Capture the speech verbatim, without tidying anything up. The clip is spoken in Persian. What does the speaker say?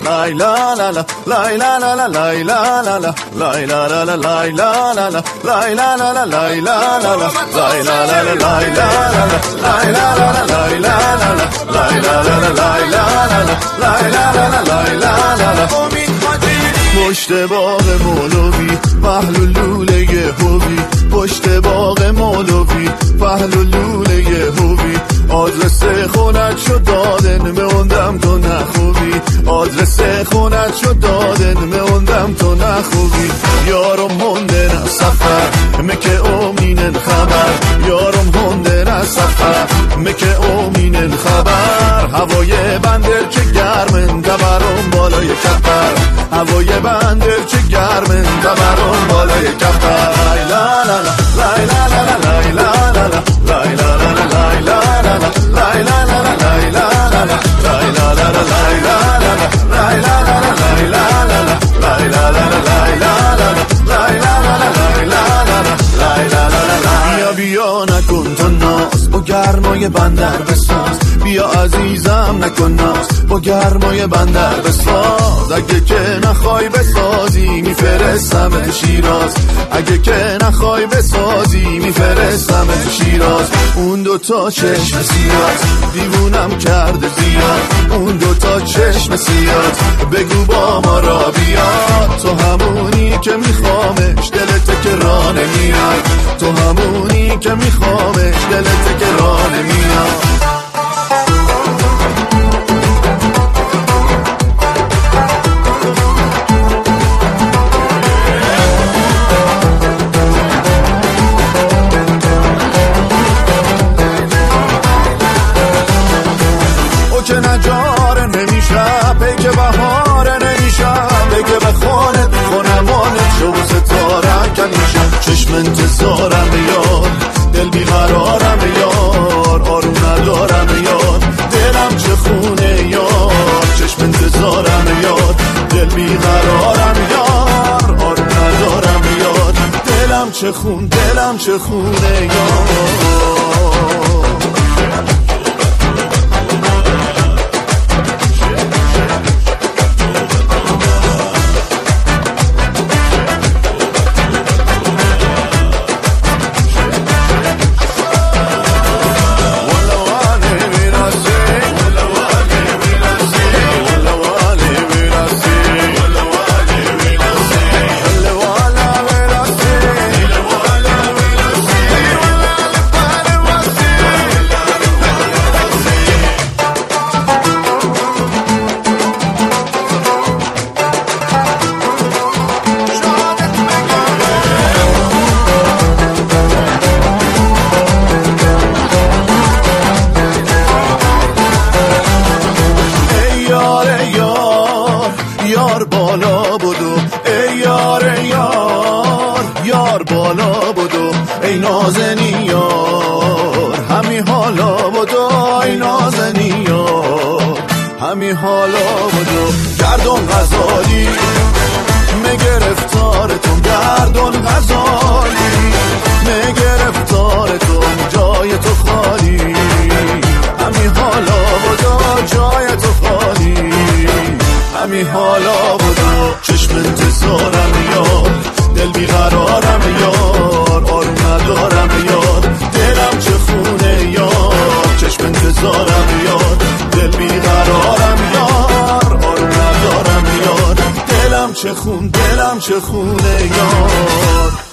lay la la la lay la la la lay la la la lay la la la lay la la la lay la la la lay la la la lay la la la lay la la la lay la la la lay la la la lay la la la lay la la la lay la la la lay la la la پشت باغ مولوی پهلو لوله هوی پشت باغ مولوی پهلو لوله هوی آدرس خونت شد دادن موندم تو نخوبی آدرس خونت شد دادن موندم تو نخوبی یارم موندن سفر مکه امینن خبر یارم موندن سفر مکه امینن خبر هوای بندر چه گرمن دبرم بالای کفر هوای بندر چه گرمن دبرم بالای کفر لا لا لا لا لا لا لا لا لا لا لا لا لا لا بیا نکن تو ناز با گرمای بندر بساز بیا عزیزم نکن ناز با گرمای بندر بساز اگه که نخوای بسازی میفرستم تو شیراز اگه که نخوای بسازی میفرستم تو شیراز اون دوتا چشم سیاد دیوونم کرده زیاد اون دوتا چشم سیاد بگو با ما را بیاد تو همونی که میخوامش دلت که راه نمیاد تو همونی که میخوامش دلت که راه نمیاد که نجاره نمیشه بگه بهاره نمیشه بگه به خونه خونمانه شو ستاره کنیشه چشم انتظارم یار دل بیقرارم یار آروم ندارم یار دلم چه خونه یار چشم انتظارم یار دل بیقرارم یار آروم ندارم یار دلم چه خون دلم چه خونه یار یار بالا بودو ای یار یار یار بالا بودو ای نازنی یار همی حالا بودو ای نازنی یار همی حالا بودو گردون غزالی مگرفتارتون گردون غزالی مگرفتارتون جای تو خالی همی حالا بودو جای تو خالی همی حالا بودو چشم انتظارم یار دل بیقرارم یار آروم ندارم یار دلم چه خونه یار چشم انتظارم یار دل بیقرارم یار آروم ندارم یار دلم چه خون دلم چه خونه یار